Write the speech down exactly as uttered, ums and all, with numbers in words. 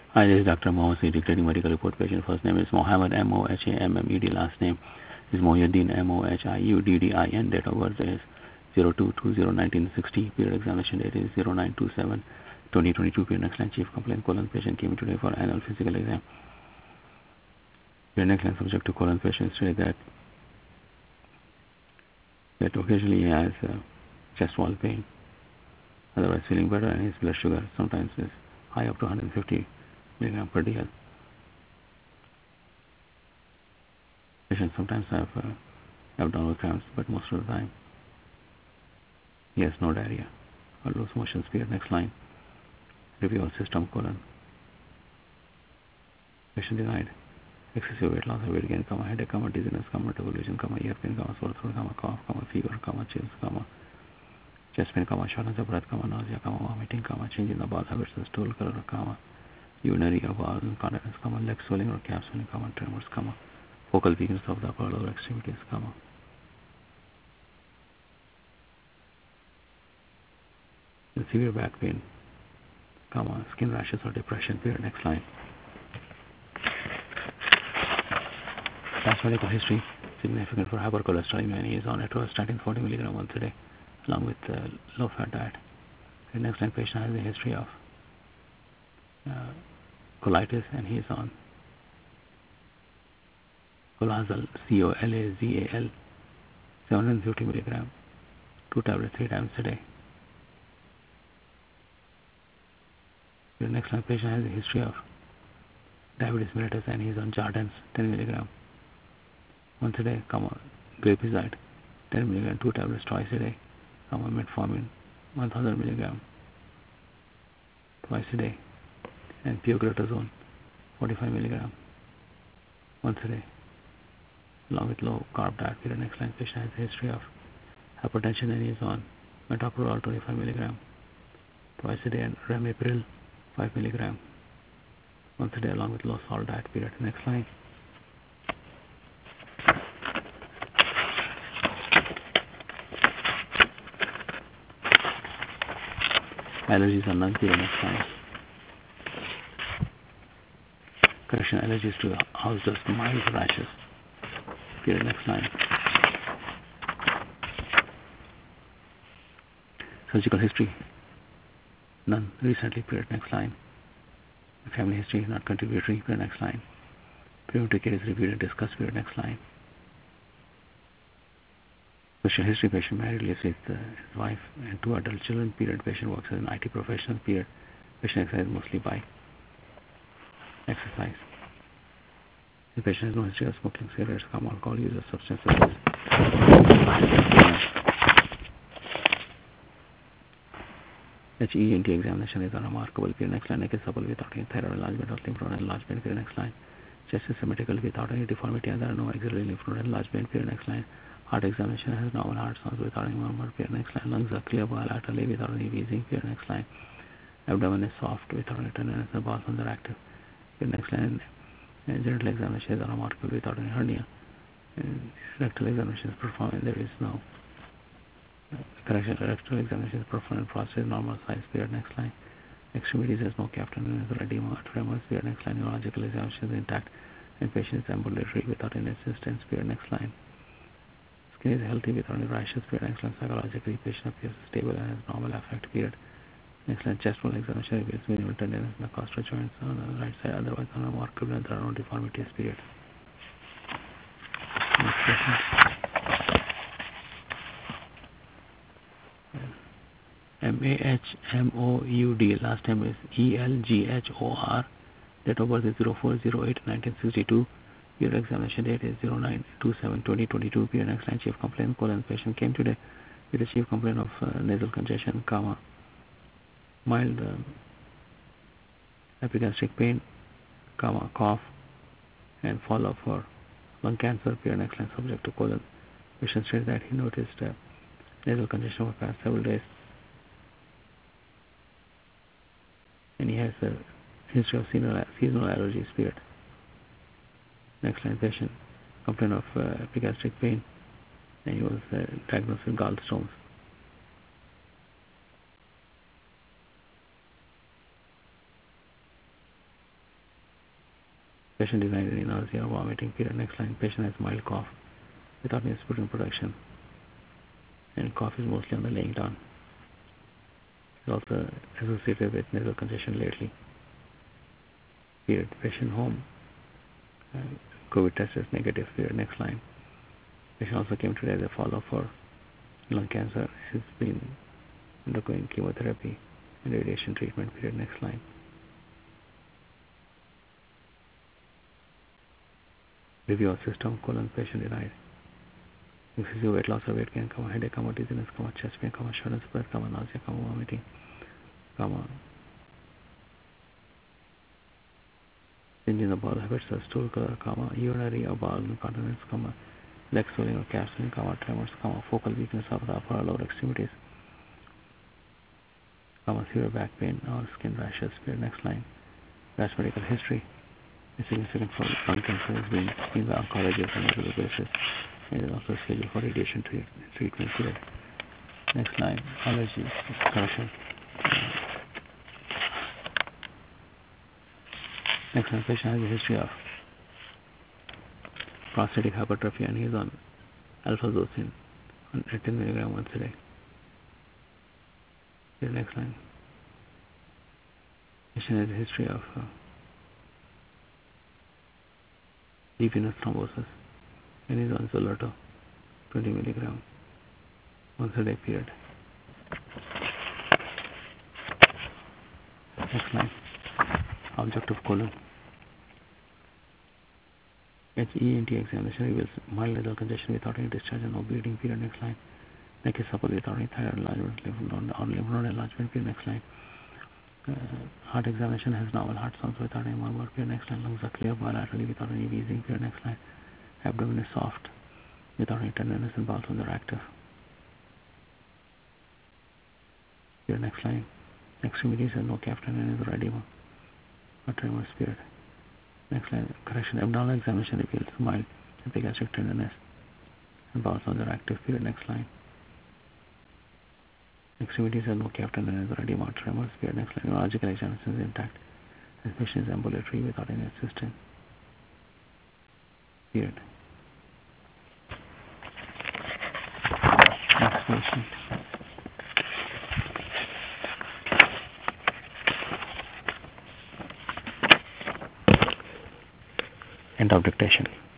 Hi, this is Doctor Mohammed Saeed, declaring medical report. Patient first name is Mohammed, M O H A M M E D. Last name is Mohyuddin, M O H I U D D I N. Date of birth is zero two two zero nineteen sixty. Period examination date is zero nine two seven twenty twenty-two. Period next line chief complaint colon. Patient came today for annual physical exam. Period next line subject to colon. Patient stated that that occasionally he has uh, chest wall pain, otherwise feeling better, and his blood sugar sometimes is high up to one hundred fifty milligram per D L. Patients sometimes have uh, abdominal cramps, but most of the time he has no diarrhea or loose motion. Period next line review of system colon. Patient denied excessive weight loss or weight gain, comma, headache, comma, dizziness, comma, double vision, comma, ear pain, comma, sore throat, comma, cough, comma, fever, comma, chills, comma, chest pain, comma, shortness of breath, comma, nausea, comma, vomiting, comma, change in the bowel habits and stool color, comma, urinary or bowel incontinence, comma, leg swelling or calf swelling, comma, tremors, comma, focal weakness of the upper or lower extremities, comma, severe back pain, comma, skin rashes or depression. Period next line. Past medical history significant for hypercholesterolemia. He is on atorvastatin forty milligram once a day, along with uh, low-fat diet. The next line patient has a history of uh, colitis, and he is on Colazal, C O L A Z A L, seven hundred fifty milligram, two tablets three times a day. The next line patient has a history of diabetes mellitus, and he is on Jardiance, ten milligram, once a day, comma, glipizide, ten milligram, two tablets twice a day, comma, metformin, one thousand milligram, twice a day, and pioglitazone, forty-five milligram, once a day, along with low carb diet. The next line patient has a history of hypertension, and he is on metoprolol, twenty-five milligram, twice a day, and ramipril, five milligram, once a day, along with low salt diet. Period. Next line. Allergies are none. Period. Next line. Correction: allergies to house dust, mild rashes. Period. Next line. Surgical history none. Recently. Period. Next line. Family history not contributory. Period. Next line. Preventive care is reviewed and discussed. Period. Next line. Social history: patient married, lives with uh, his wife and two adult children. Period. Patient works as an I T professional. Period. Patient exercises mostly by exercise. The patient has no history of smoking cigarettes, alcohol, use of substances. H E N T examination is unremarkable. Period. Next line. Neck is supple without any thyroid enlargement or lymph node enlargement. Period. Next line. Chest is symmetrical without any deformity, and there are no axillary lymph node enlargement. Period. Next line. Heart examination has normal heart sounds without any murmur. Period. Next line. Lungs are clear bilaterally without any wheezing. Period. Next line. Abdomen is soft without any tenderness, and bowel sounds are active. Period. Next line. And genital examination is unremarkable without any hernia. And rectal examination is performed, and there is no uh, correction. Rectal examination is performed, and prostate is normal size. Period. Next line. Extremities has no captain and edema, tremors. Period. Next line. Neurological examination is intact, and patient is ambulatory without any assistance. Period. Next line. Skin is healthy without any rashes. Period. Next line. Psychologically, patient appears stable and has normal affect. Period. Next line. Chest wall examination reveals minimal tenderness in the costal joints on the right side, otherwise unremarkable, and there are no deformities. Period. Next question. M A H M O U D. Last name is E L G H O R. Date of birth is zero four zero eight nineteen sixty-two. Period. Examination date is zero nine two seven twenty twenty-two. Period. Next line. Chief complaint colon. Patient came today with a chief complaint of uh, nasal congestion, comma, mild uh, epigastric pain, comma, cough, and follow-up for lung cancer. Period. Next line. Subject to colon. Patient said that he noticed uh, nasal congestion for past several days, and he has a history of seasonal, seasonal allergies. Period. Next line. Patient complained of uh, epigastric pain, and he was uh, diagnosed with gallstones. Patient denied any nausea or vomiting. Period. Next line. Patient has mild cough without any sputum production, and cough is mostly on the laying down. It's also associated with nasal congestion lately. Period. Patient home. Uh, COVID test is negative. Period. Next line. Patient also came today as a follow-up for lung cancer. Has been undergoing chemotherapy and radiation treatment. Period. Next line. Review of system, colon, patient denied. Excessive weight loss or weight gain, comma, headache, comma, dizziness, comma, chest pain, comma, shortness of breath, comma, nausea, comma, vomiting, comma, change in the bowel habits or stool color, comma, urinary or bowel incontinence, comma, leg swelling or calf swelling, comma, tremors, comma, focal weakness of the upper or lower extremities, comma, severe back pain or skin rashes. Period. Next line. Past medical history. A significant for lung cancer is being seen by oncologists on a regular basis and is also scheduled for radiation treat treatment. Period. Next line. Allergy. Correction. Next line. Patient has a history of prostatic hypertrophy and he is on alpha-zocin on ten milligrams once a day. Period. Next line. Patient has a history of uh, deep venous thrombosis and is on Zolorto twenty milligrams once a day. Period. Next line. Object of colon. H E N T examination reveals mild nasal congestion without any discharge and no bleeding. Period. Next line. Neck is supple without any thyroid enlargement or lymph node enlargement. Period. Next line. Uh, heart examination has normal heart sounds without any murmur. Period. Next line. Lungs are clear bilaterally without any wheezing. Period. Next line. Abdomen is soft without any tenderness and bowel sounds are active. Period. Next line. Extremities have no captain and is edema or tremors. Period. Next line. Correction. Abdominal examination reveals mild epigastric tenderness and bowel sounds are active. Period. Next line. Extremities have no captain and is edema or tremors. Period. Next line. Neurological examination is intact and patient is ambulatory without any assistance. Period. Next patient. End of dictation.